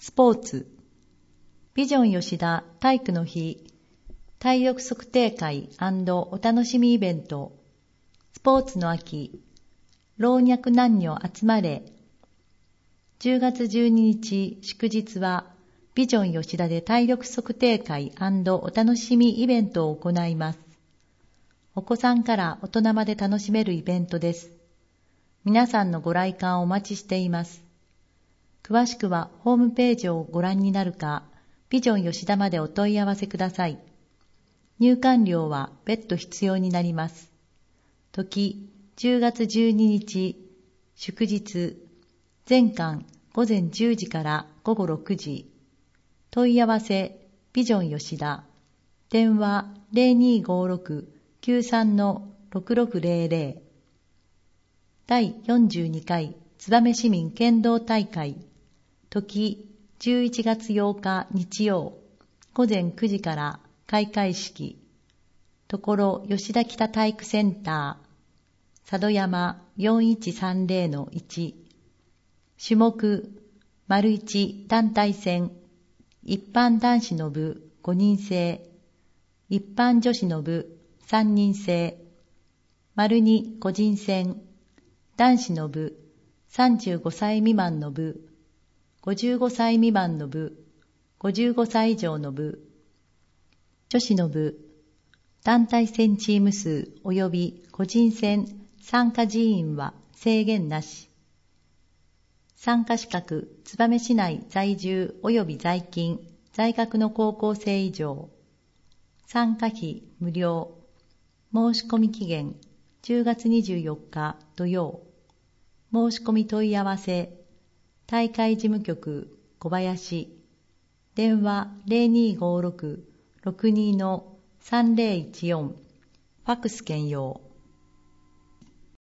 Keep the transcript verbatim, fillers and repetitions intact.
スポーツ、ビジョン吉田体育の日、体力測定会&お楽しみイベント、スポーツの秋、老若男女集まれ。じゅうがつじゅうににち祝日は、ビジョン吉田で体力測定会&お楽しみイベントを行います。お子さんから大人まで楽しめるイベントです。皆さんのご来館をお待ちしています。詳しくはホームページをご覧になるか、ビジョン吉田までお問い合わせください。入館料は別途必要になります。時、じゅうがつじゅうににち、祝日、全館ごぜんじゅうじからごごろくじ。問い合わせ、ビジョン吉田。電話 ゼロにーごーろくきゅうさんのろくろくゼロゼロ。だいよんじゅうにかい燕市民剣道大会。時、じゅういちがつようか日曜、ごぜんくじから開会式。ところ吉田北体育センター、佐渡山よんいちさんゼロのいち。種目、丸いち団体戦、一般男子の部ごにん制、一般女子の部さんにん制、丸に個人戦、男子の部、さんじゅうごさい未満の部、ごじゅうごさい未満の部、ごじゅうごさい以上の部、女子の部、団体戦チーム数及び個人戦参加人員は制限なし。参加資格、燕市内在住及び在勤、在学の高校生以上。参加費無料。申し込み期限じゅうがつにじゅうよっか土曜。申し込み問い合わせ、大会事務局小林。電話 ゼロにーごーろくろくにーのさんぜろいちよん。ファックス兼用。